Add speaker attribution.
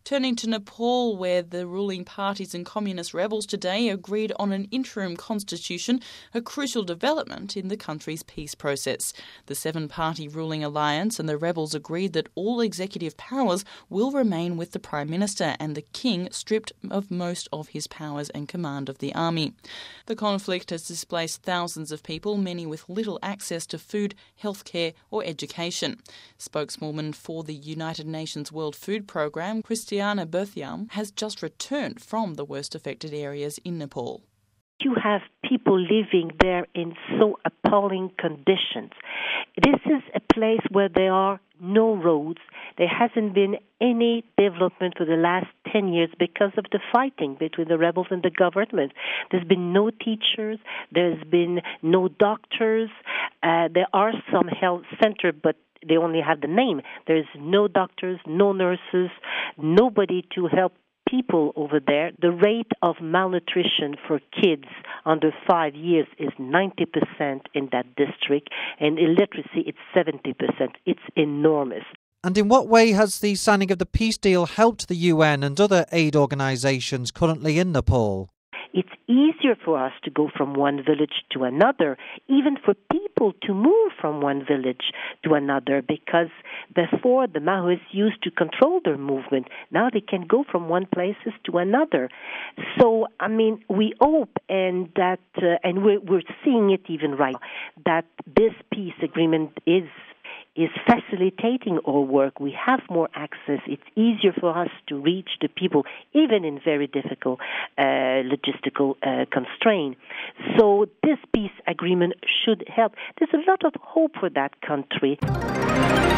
Speaker 1: Turning to Nepal, where the ruling parties and communist rebels today agreed on an interim constitution, a crucial development in the country's peace process. The seven-party ruling alliance and the rebels agreed that all executive powers will remain with the Prime Minister and the King stripped of most of his powers and command of the army. The conflict has displaced thousands of people, many with little access to food, healthcare or education. Spokeswoman for the United Nations World Food Programme, Christiana Berthiaume, has just returned from the worst affected areas in Nepal.
Speaker 2: You have people living there in so appalling conditions. This is a place where there are no roads. There hasn't been any development for the last 10 years because of the fighting between the rebels and the government. There's been no teachers. There's been no doctors. There are some health centers, but they only have the name. There's no doctors, no nurses, nobody to help people over there. The rate of malnutrition for kids under 5 years is 90% in that district, and illiteracy it's 70%. It's enormous.
Speaker 3: And in what way has the signing of the peace deal helped the UN and other aid organisations currently in Nepal?
Speaker 2: It's easier for us to go from one village to another, even for people to move from one village to another, because before the Maoists used to control their movement. Now they can go from one place to another. So, we hope and we're seeing it even right, that this peace agreement is facilitating our work. We have more access. It's easier for us to reach the people, even in very difficult logistical constraints. So this peace agreement should help. There's a lot of hope for that country.